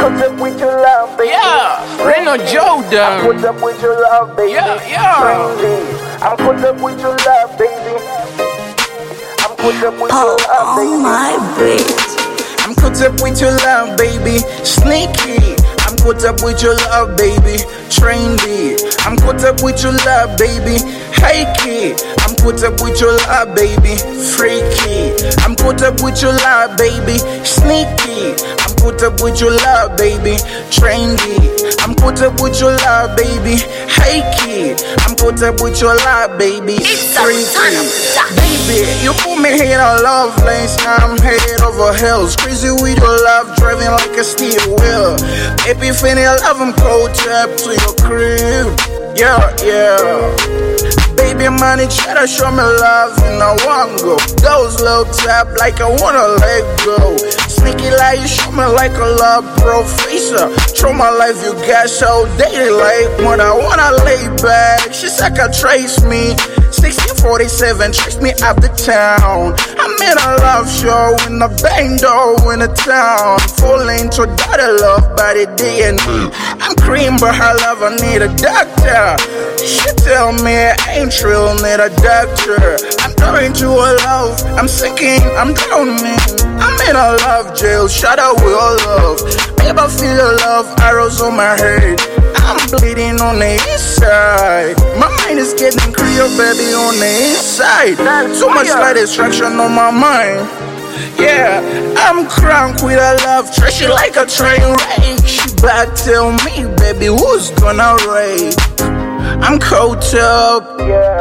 caught up with your love, baby. Yeah, Reno Jordan. I'm caught up with your love, baby. Yeah. Crazy. I'm caught up with your love, baby. I'm caught up with your love, baby. Oh my breath. I'm caught up with your love, baby. Sneaky. I'm caught up with your love, baby. Trendy. I'm caught up with your love, baby. Hey kid. I'm caught up with your love, baby. Freaky. I'm caught up with your love, baby. Sneaky. I'm caught up with your love, baby. Trendy. I'm caught up with your love, baby. Hey kid. I'm caught up with your love, baby. Freaky. Baby, you put me in a love lanes. Now I'm head over hills. Crazy with your love, driving like a steel wheel. Baby, finna love, I'm cold up to your crib. Yeah. Baby, money try to show me love and I want go. Those low tap like I wanna let go. Sneaky like you show me like a love professor. Through my life you got so daily like what I wanna lay back. She said can trace me. 1647 trace me out the town. I'm in a love show in the bando in the town. Full into daughter love by the DNA. I'm cream but her love I need a doctor. She tell me I ain't real, need a doctor. I'm going to a love, I'm sinking, I'm drowning. I'm in a love jail, shout out with all love. Babe, I feel your love, arrows on my head. I'm bleeding on the inside. My mind is getting clear, baby, on the inside. Too much light distraction on my mind. Yeah, I'm crunk with a love, trash it like a train wreck. She back, tell me, baby, who's gonna raid? I'm caught up.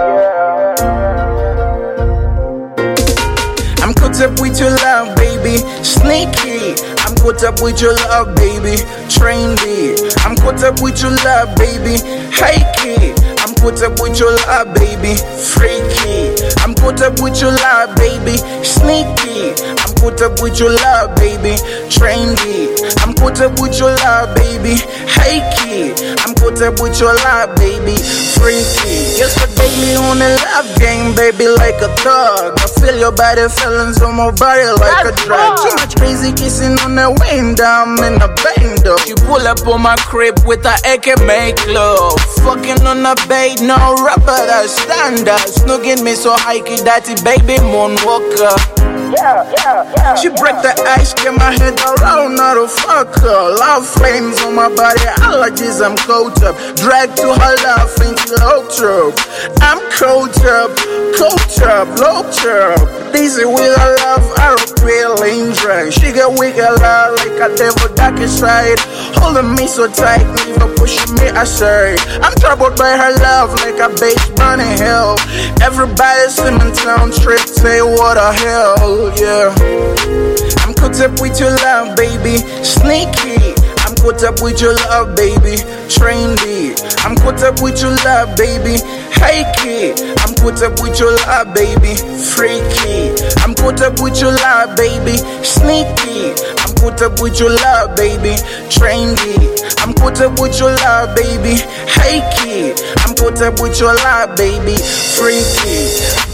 I'm caught up with your love, baby. Sneaky. I'm caught up with your love, baby. Trendy. I'm caught up with your love, baby. Hey kid. I'm caught up with your love, baby. Freaky. I'm caught up with your love, baby. Sneaky. I'm caught up with your love, baby. Trendy. I'm caught up with your love, baby. Hey kid. I'm caught up with your love, baby. Freaky. Yesterday on the love game, baby, like a thug. I feel your body feelings on my body like a drug. Too much crazy kissing on the window, I'm in a bando. You pull up on my crib with a AK, make love. Fucking on a bait, no rubber, that's standard. Snogging me so hikey, daddy, baby, moonwalker. Yeah. She break the ice, get my head around, not a fucker. Love flames on my body, allergies, I'm caught up. Drag to her love, into low trip. I'm caught up, low trip. Dizzy with her love, I don't feel dangerous. She got wiggle out like a devil dark inside. Holding me so tight, never pushing me aside. I'm troubled by her love like a bass burning hell. Everybody's in town, trip, say what the hell. Yeah, I'm caught up with your love, baby. Sneaky. I'm caught up with your love, baby. Trendy. I'm caught up with your love, baby. Hey kid. I'm caught up with your love, baby. Freaky. I'm caught up with your love, baby. Sneaky. I'm caught up with your love, baby. Trendy. I'm caught up with your love, baby. Hey kid. I'm caught up with your love, baby. Freaky.